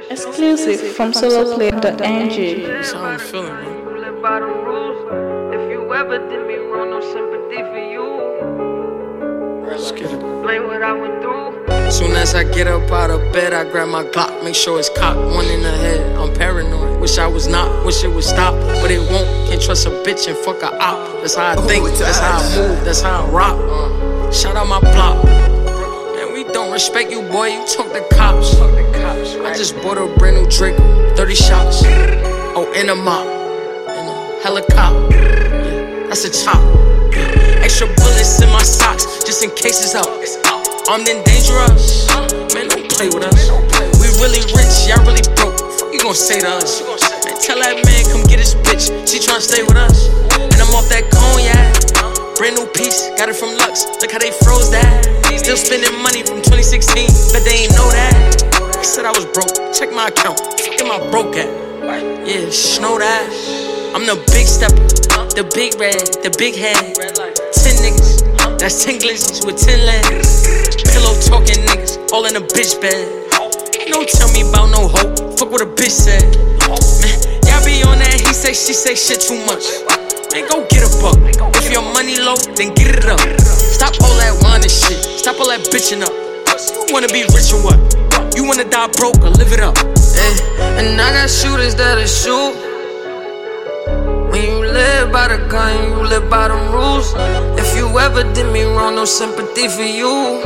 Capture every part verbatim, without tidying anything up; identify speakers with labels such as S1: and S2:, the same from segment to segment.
S1: Exclusive from solo play dot n g.
S2: That's how I'm feeling, bro.
S3: Live by the rules. If you ever did me wrong, no sympathy for you.
S2: Let's get it.
S3: Blame what I went through.
S2: Soon as I get up out of bed, I grab my Glock, make sure it's cocked, one in the head. I'm paranoid, wish I was not, wish it would stop, but it won't. Can't trust a bitch and fuck a op. That's how I think, that's how I move, that's how I rock. Uh, shout out my block. Man, we don't respect you, boy. You talk to cops. I just bought a brand new Draco, thirty shots. Oh, in a mop, in a helicopter. Yeah, that's a chop. Extra bullets in my socks, just in case it's up. Armed and dangerous, man, don't play with us. We really rich, y'all really broke. Fuck you gon' say to us? Man, tell that man come get his bitch. She tryna stay with us, and I'm off that cognac. Brand new piece, got it from Lux. Look how they froze that. Still spending money from twenty sixteen, but they ain't know that. I said I was broke. Check my account. Fuck am I broke at? Yeah, know that. I'm the big stepper, the big red, the big head. Ten niggas, that's ten glitches with ten legs. Pillow talking niggas, all in a bitch bed. Don't tell me about no hope, fuck what a bitch said. Man, y'all be on that he say, she say shit too much. Man, go get a buck. If your money low, then get it up. Stop all that whining shit, stop all that bitching up. You wanna be rich or what? You wanna die broke or live it up?
S3: Ay, and I got shooters that'll shoot. When you live by the gun, you live by the rules. If you ever did me wrong, no sympathy for you.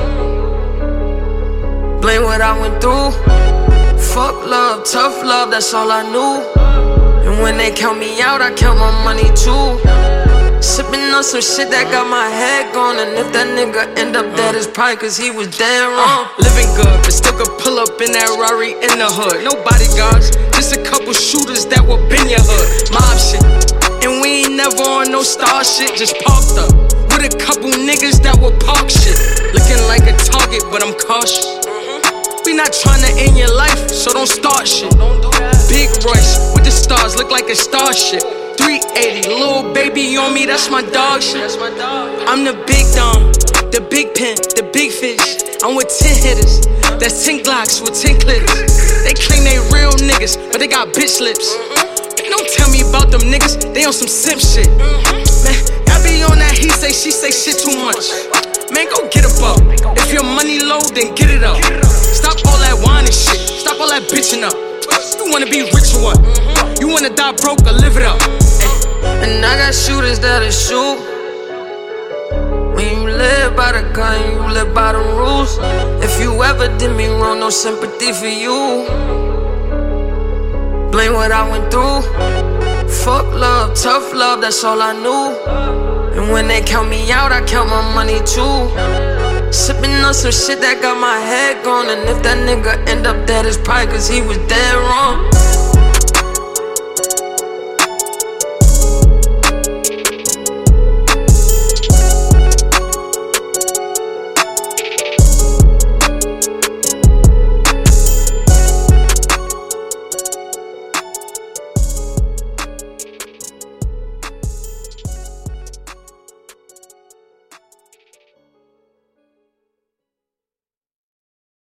S3: Blame what I went through. Fuck love, tough love, that's all I knew. And when they count me out, I count my money too. Sippin' on some shit that got my head gone. And if that nigga end up dead, it's probably cause he was dead wrong.
S2: uh, Living good, but still could pull up in that Rari in the hood. No bodyguards, just a couple shooters that will bend your hood. Mob shit, and we ain't never on no star shit. Just parked up with a couple niggas that will park shit. Looking like a target, but I'm cautious. We not tryna end your life, so don't start shit. Big Royce with the stars, look like a starship. three eighty, little baby on me, that's my dog shit. I'm the big dom, the big pen, the big fish. I'm with ten hitters, that's ten Glocks with ten clips. They claim they real niggas, but they got bitch lips. Don't tell me about them niggas, they on some simp shit. Man, I be on that he say, she say shit too much. Man, go get a buck. If your money low, then get it up. Stop all that whining shit, stop all that bitching up. You wanna be rich or what? You wanna die broke or live it up?
S3: And I got shooters that'll shoot. When you live by the gun, you live by the rules. If you ever did me wrong, no sympathy for you. Blame what I went through. Fuck love, tough love, that's all I knew. And when they count me out, I count my money too. Sippin' on some shit that got my head gone. And if that nigga end up dead, it's probably cause he was dead wrong.